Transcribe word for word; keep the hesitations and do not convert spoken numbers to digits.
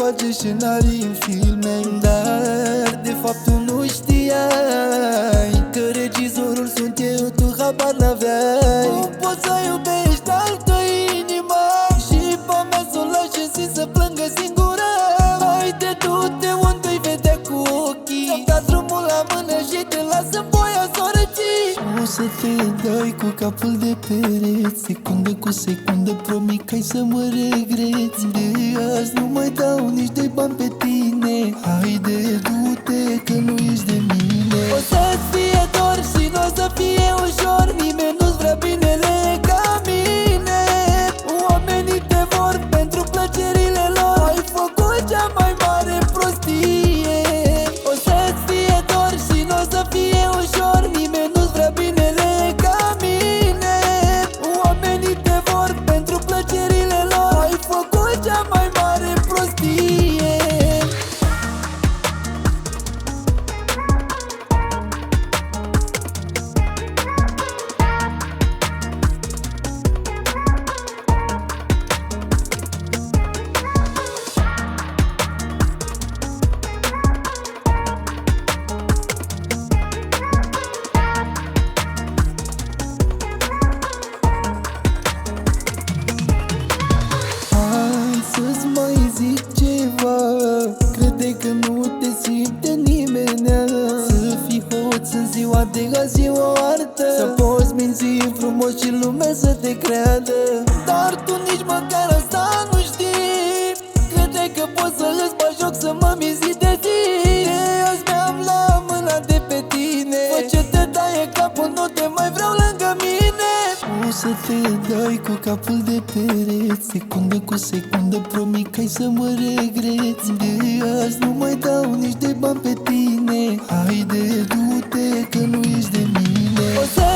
bage scenarii în filme, dar de fapt tu nu știai că regizorul sunt eu, tu habar n-aveai. Cum poți să iubești altă inima și pe mea să o lași și să plângă singură? Haide, du-te unde-i vedea cu ochii, să-mi da drumul la mână și te las în voia sărăcii. O să te dai cu capul de pereți, secundă cu secundă, promit că ai să mă regreți. De azi nu mai dau nici de bani pe tine, haide, du-te că nu ești de mine. O să-ți fie dor și n-o să fie ușor, nimeni nu-ți vrea binele ca mine. Oamenii te vor pentru plăcerile lor, ai făcut cea mai mare prostie. O să-ți fie dor și n-o să fie ușor, nimeni nu-ți vrea binele ca mine. Oamenii te vor pentru plăcerile lor, ai făcut cea mai mare prostie. Să-ți mai zic ceva, crede că nu te simte nimenea. Să fii hoț în ziua de azi e o artă, să poți minți frumos și lumea să te creadă. Dar tu nici măcar asta nu știi, crede că poți să îți bagi joc să mă minți de zi. Azi mi-am la mâna de pe tine, fă ce te taie capul, nu te mai vreau lângă mine. O să te dai cu capul de pereți, secundă cu secundă, promit că ai să mă regreți. De azi nu mai dau nici de bani pe tine, haide, du-te că nu ești de mine. O să